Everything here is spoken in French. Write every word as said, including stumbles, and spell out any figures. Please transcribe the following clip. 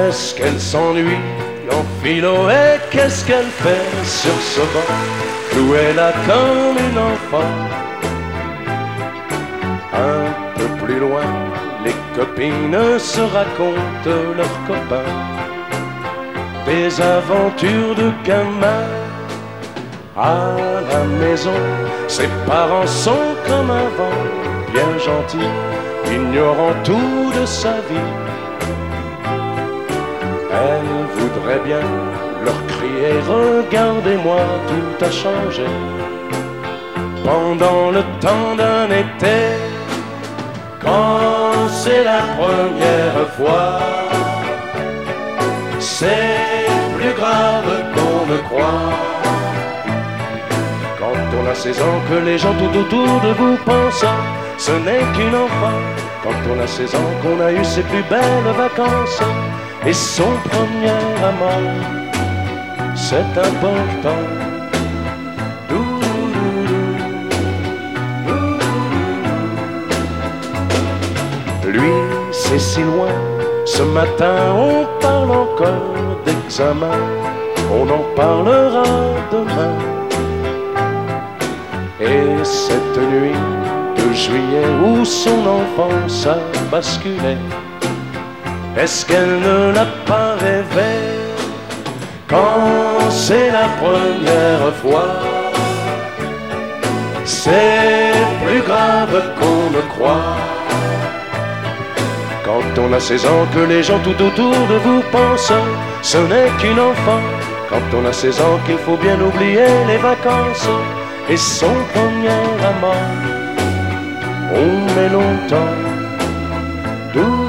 Est-ce qu'elle s'ennuie en philo et qu'est-ce qu'elle fait sur ce banc, clouée là comme une enfant? Un peu plus loin, les copines se racontent leurs copains, des aventures de gamins. À la maison, ses parents sont comme avant, bien gentils, ignorant tout de sa vie. Elle voudrait bien leur crier: regardez-moi, tout a changé. Pendant le temps d'un été, quand c'est la première fois, c'est plus grave qu'on ne croit. Quand on a seize ans, que les gens tout autour de vous pensent, ce n'est qu'une enfant. Quand on a seize ans, qu'on a eu ses plus belles vacances et son premier amant, c'est important. Lui, c'est si loin, ce matin on parle encore d'examen, on en parlera demain. Et cette nuit de juillet où son enfance a basculé, est-ce qu'elle ne l'a pas rêvé? Quand c'est la première fois, c'est plus grave qu'on ne croit. Quand on a seize ans, que les gens tout autour de vous pensent, ce n'est qu'une enfant. Quand on a seize ans, qu'il faut bien oublier les vacances et son premier amant. On met longtemps,